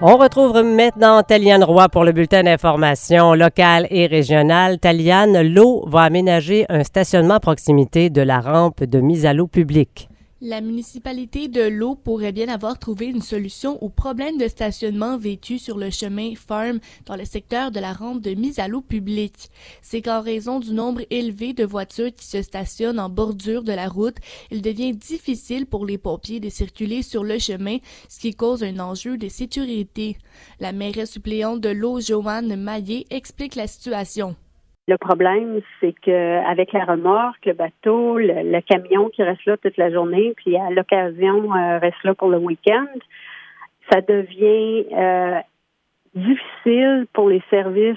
On retrouve maintenant Taliane Roy pour le bulletin d'information locale et régionale. Taliane, l'eau va aménager un stationnement à proximité de la rampe de mise à l'eau publique. La municipalité de l'eau pourrait bien avoir trouvé une solution au problème de stationnement vécu sur le chemin Farm dans le secteur de la rampe de mise à l'eau publique. C'est qu'en raison du nombre élevé de voitures qui se stationnent en bordure de la route, il devient difficile pour les pompiers de circuler sur le chemin, ce qui cause un enjeu de sécurité. La mairesse suppléante de l'eau, Joanne Maillé, explique la situation. Le problème, c'est qu'avec la remorque, le bateau, le camion qui reste là toute la journée, puis à l'occasion reste là pour le week-end, ça devient difficile pour les services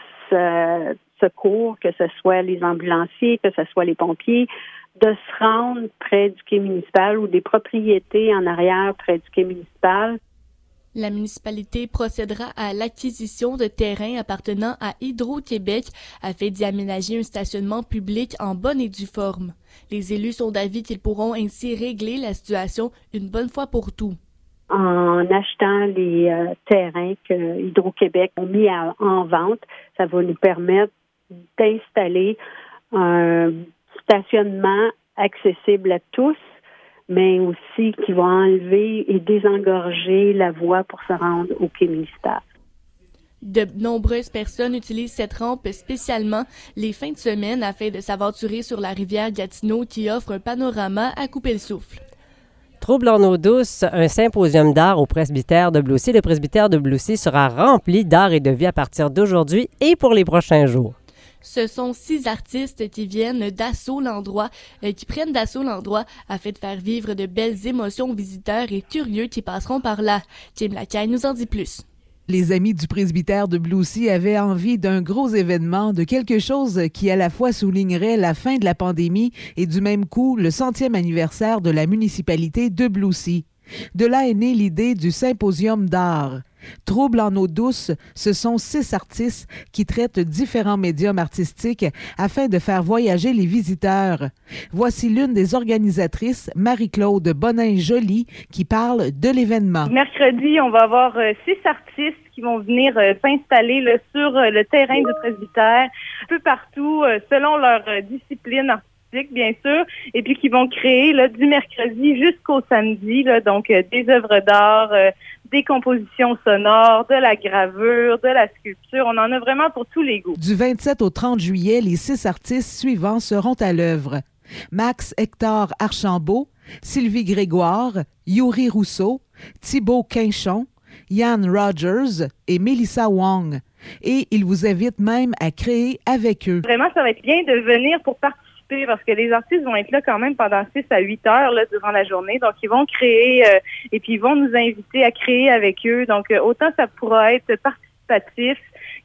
secours, que ce soit les ambulanciers, que ce soit les pompiers, de se rendre près du quai municipal ou des propriétés en arrière près du quai municipal. La municipalité procédera à l'acquisition de terrains appartenant à Hydro-Québec afin d'y aménager un stationnement public en bonne et due forme. Les élus sont d'avis qu'ils pourront ainsi régler la situation une bonne fois pour tout. En achetant les terrains que Hydro-Québec ont mis en vente, ça va nous permettre d'installer un stationnement accessible à tous, mais aussi qui va enlever et désengorger la voie pour se rendre au quai municipal. De nombreuses personnes utilisent cette rampe spécialement les fins de semaine afin de s'aventurer sur la rivière Gatineau qui offre un panorama à couper le souffle. Trouble en eau douce, un symposium d'art au presbytère de Bleucy. Le presbytère de Bleucy sera rempli d'art et de vie à partir d'aujourd'hui et pour les prochains jours. Ce sont 6 artistes qui viennent d'assaut l'endroit, qui prennent d'assaut l'endroit afin de faire vivre de belles émotions aux visiteurs et curieux qui passeront par là. Kim Lacaille nous en dit plus. Les amis du presbytère de Bleucy avaient envie d'un gros événement, de quelque chose qui à la fois soulignerait la fin de la pandémie et du même coup le 100e anniversaire de la municipalité de Bleucy. De là est née l'idée du symposium d'art. Trouble en eau douce, ce sont 6 artistes qui traitent différents médiums artistiques afin de faire voyager les visiteurs. Voici l'une des organisatrices, Marie-Claude Bonin-Joly, qui parle de l'événement. Mercredi, on va avoir 6 artistes qui vont venir s'installer là, sur le terrain du presbytère, un peu partout, selon leur discipline artistique, bien sûr, et puis qui vont créer là, du mercredi jusqu'au samedi, là, donc des œuvres d'art, des compositions sonores, de la gravure, de la sculpture. On en a vraiment pour tous les goûts. Du 27 au 30 juillet, les 6 artistes suivants seront à l'œuvre. Max Hector Archambault, Sylvie Grégoire, Yuri Rousseau, Thibaut Quinchon, Yann Rogers et Mélissa Wong. Et ils vous invitent même à créer avec eux. Vraiment, ça va être bien de venir pour participer parce que les artistes vont être là quand même pendant 6 à 8 heures là, durant la journée. Donc, ils vont créer et puis ils vont nous inviter à créer avec eux. Donc, autant ça pourra être participatif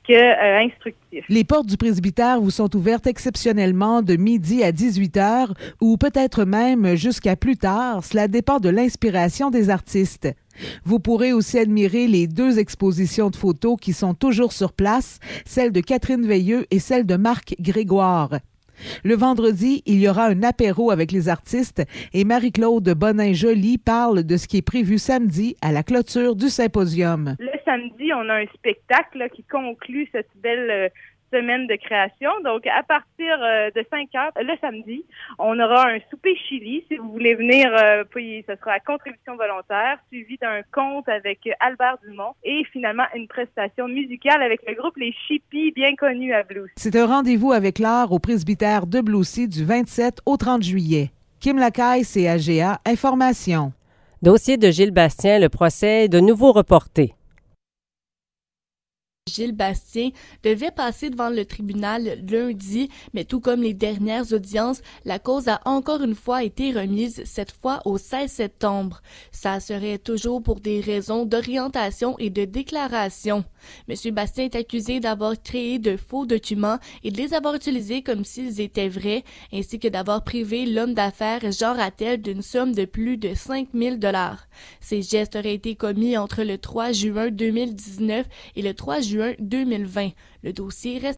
que instructif. Les portes du presbytère vous sont ouvertes exceptionnellement de midi à 18 heures ou peut-être même jusqu'à plus tard. Cela dépend de l'inspiration des artistes. Vous pourrez aussi admirer les 2 expositions de photos qui sont toujours sur place, celle de Catherine Veilleux et celle de Marc Grégoire. Le vendredi, il y aura un apéro avec les artistes et Marie-Claude Bonin-Joly parle de ce qui est prévu samedi à la clôture du symposium. Le samedi, on a un spectacle là, qui conclut cette belle semaine de création. Donc, à partir de 5 heures, le samedi, on aura un souper chili. Si vous voulez venir, puis ce sera à contribution volontaire, suivi d'un conte avec Albert Dumont et finalement une prestation musicale avec le groupe Les Chippies, bien connu à Bleucy. C'est un rendez-vous avec l'art au presbytère de Bleucy du 27 au 30 juillet. Kim Lacaille, CAGA, Information. Dossier de Gilles Bastien, le procès est de nouveau reporté. Gilles Bastien devait passer devant le tribunal lundi, mais tout comme les dernières audiences, la cause a encore une fois été remise, cette fois au 16 septembre. Ça serait toujours pour des raisons d'orientation et de déclaration. M. Bastien est accusé d'avoir créé de faux documents et de les avoir utilisés comme s'ils étaient vrais, ainsi que d'avoir privé l'homme d'affaires Jean Rattel d'une somme de plus de 5 000 $. Ces gestes auraient été commis entre le 3 juin 2019 et le 3 juin 2020. Le dossier reste